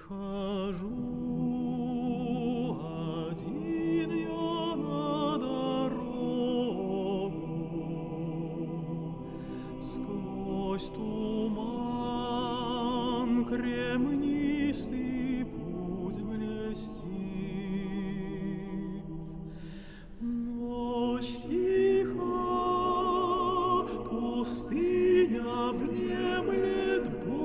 Хожу один я на дорогу, сквозь туман кремнистый путь блестит. Ночь тиха, пустыня внемлет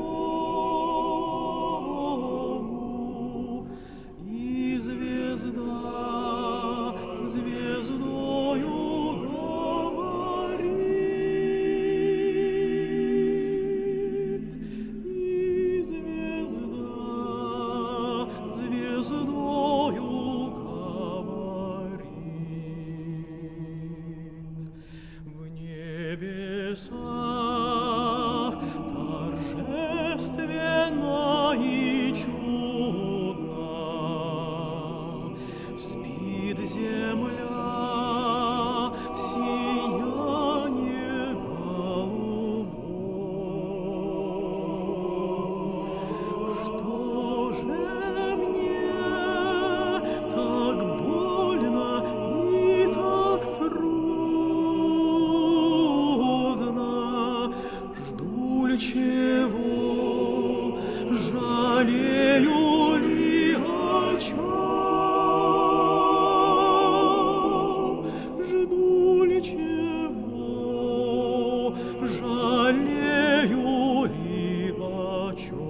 Богу, и звезда с звездою говорит, и звезда с звездою говорит. В небесах торжественно и чудно спит земля в сиянии голубом. Что же мне так больно и так трудно? Жду ли чего, жалею ли о чем? Жду ли чего, жалею ли о чем?